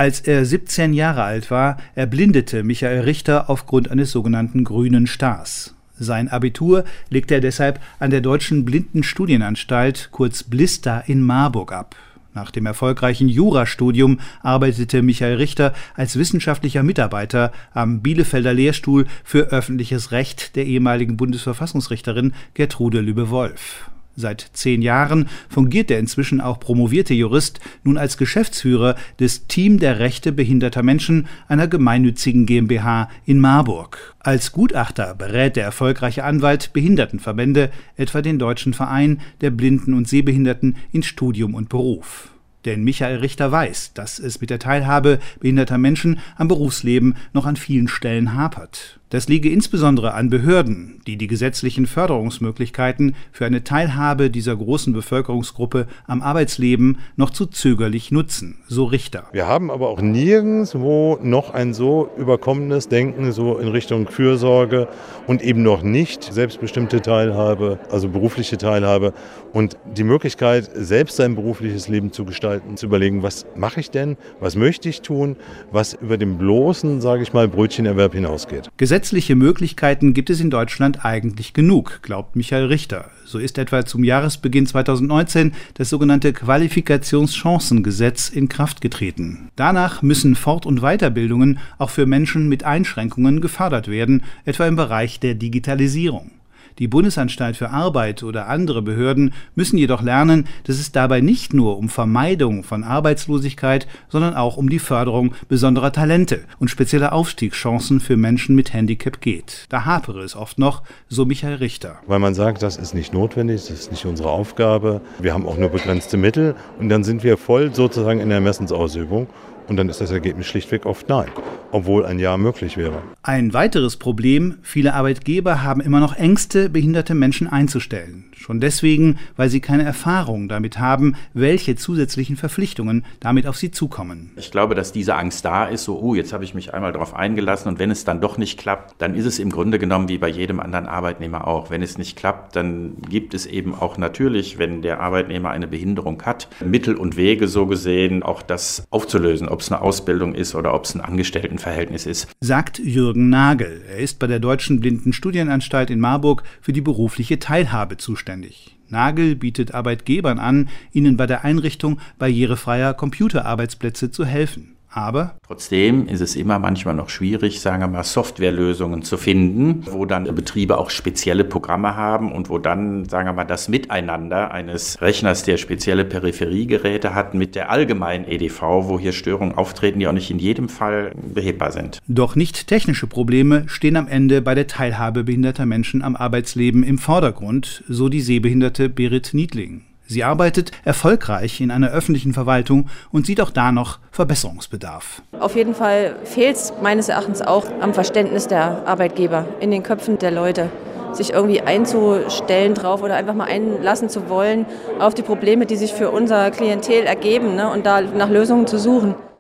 Als er 17 Jahre alt war, erblindete Michael Richter aufgrund eines sogenannten grünen Stars. Sein Abitur legte er deshalb an der Deutschen Blindenstudienanstalt, kurz Blista, in Marburg ab. Nach dem erfolgreichen Jurastudium arbeitete Michael Richter als wissenschaftlicher Mitarbeiter am Bielefelder Lehrstuhl für öffentliches Recht der ehemaligen Bundesverfassungsrichterin Gertrude Lübbe-Wolff. Seit 10 Jahren fungiert der inzwischen auch promovierte Jurist nun als Geschäftsführer des Team der Rechte behinderter Menschen einer gemeinnützigen GmbH in Marburg. Als Gutachter berät der erfolgreiche Anwalt Behindertenverbände, etwa den Deutschen Verein der Blinden und Sehbehinderten in Studium und Beruf. Denn Michael Richter weiß, dass es mit der Teilhabe behinderter Menschen am Berufsleben noch an vielen Stellen hapert. Das liege insbesondere an Behörden, die die gesetzlichen Förderungsmöglichkeiten für eine Teilhabe dieser großen Bevölkerungsgruppe am Arbeitsleben noch zu zögerlich nutzen, so Richter. Wir haben aber auch nirgendwo noch ein so überkommenes Denken, so in Richtung Fürsorge und eben noch nicht selbstbestimmte Teilhabe, also berufliche Teilhabe und die Möglichkeit, selbst sein berufliches Leben zu gestalten, zu überlegen, was mache ich denn, was möchte ich tun, was über den bloßen, sage ich mal, Brötchenerwerb hinausgeht. Gesetzliche Möglichkeiten gibt es in Deutschland eigentlich genug, glaubt Michael Richter. So ist etwa zum Jahresbeginn 2019 das sogenannte Qualifikationschancengesetz in Kraft getreten. Danach müssen Fort- und Weiterbildungen auch für Menschen mit Einschränkungen gefördert werden, etwa im Bereich der Digitalisierung. Die Bundesanstalt für Arbeit oder andere Behörden müssen jedoch lernen, dass es dabei nicht nur um Vermeidung von Arbeitslosigkeit, sondern auch um die Förderung besonderer Talente und spezielle Aufstiegschancen für Menschen mit Handicap geht. Da hapere es oft noch, so Michael Richter. Weil man sagt, das ist nicht notwendig, das ist nicht unsere Aufgabe, wir haben auch nur begrenzte Mittel und dann sind wir voll sozusagen in der Ermessensausübung. Und dann ist das Ergebnis schlichtweg oft nein, obwohl ein Ja möglich wäre. Ein weiteres Problem: Viele Arbeitgeber haben immer noch Ängste, behinderte Menschen einzustellen. Schon deswegen, weil sie keine Erfahrung damit haben, welche zusätzlichen Verpflichtungen damit auf sie zukommen. Ich glaube, dass diese Angst da ist, so, jetzt habe ich mich einmal darauf eingelassen und wenn es dann doch nicht klappt, dann ist es im Grunde genommen wie bei jedem anderen Arbeitnehmer auch. Wenn es nicht klappt, dann gibt es eben auch natürlich, wenn der Arbeitnehmer eine Behinderung hat, Mittel und Wege so gesehen, auch das aufzulösen, ob es eine Ausbildung ist oder ob es ein Angestelltenverhältnis ist. Sagt Jürgen Nagel. Er ist bei der Deutschen Blindenstudienanstalt in Marburg für die berufliche Teilhabe zuständig. Nagel bietet Arbeitgebern an, ihnen bei der Einrichtung barrierefreier Computerarbeitsplätze zu helfen. Aber trotzdem ist es immer manchmal noch schwierig, sagen wir mal, Softwarelösungen zu finden, wo dann Betriebe auch spezielle Programme haben und wo dann, sagen wir mal, das Miteinander eines Rechners, der spezielle Peripheriegeräte hat, mit der allgemeinen EDV, wo hier Störungen auftreten, die auch nicht in jedem Fall behebbar sind. Doch nicht technische Probleme stehen am Ende bei der Teilhabe behinderter Menschen am Arbeitsleben im Vordergrund, so die sehbehinderte Berit Niedling. Sie arbeitet erfolgreich in einer öffentlichen Verwaltung und sieht auch da noch Verbesserungsbedarf. Auf jeden Fall fehlt es meines Erachtens auch am Verständnis der Arbeitgeber, in den Köpfen der Leute, sich irgendwie einzustellen drauf oder einfach mal einlassen zu wollen auf die Probleme, die sich für unser Klientel ergeben, ne, und da nach Lösungen zu suchen.